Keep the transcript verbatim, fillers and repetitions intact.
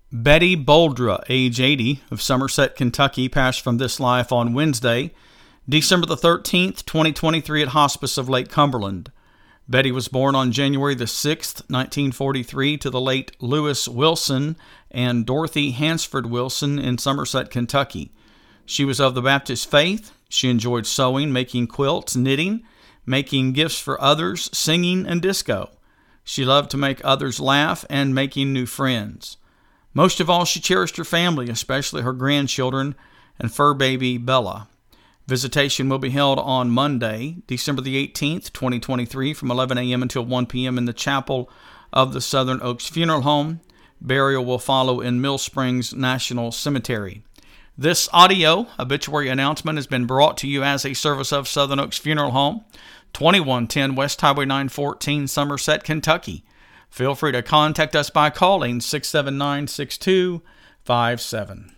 Betty Boldra, age eighty, of Somerset, Kentucky, passed from this life on Wednesday, December the thirteenth, twenty twenty-three, at Hospice of Lake Cumberland. Betty was born on January the sixth, nineteen forty-three, to the late Lewis Wilson and Dorothy Hansford Wilson in Somerset, Kentucky. She was of the Baptist faith. She enjoyed sewing, making quilts, knitting, making gifts for others, singing, and disco. She loved to make others laugh and making new friends. Most of all, she cherished her family, especially her grandchildren and fur baby Bella. Visitation will be held on Monday, December the eighteenth, twenty twenty-three, from eleven a.m. until one p.m. in the chapel of the Southern Oaks Funeral Home. Burial will follow in Mill Springs National Cemetery. This audio obituary announcement has been brought to you as a service of Southern Oaks Funeral Home, twenty-one ten West Highway nine fourteen, Somerset, Kentucky. Feel free to contact us by calling six seven nine, six two five seven.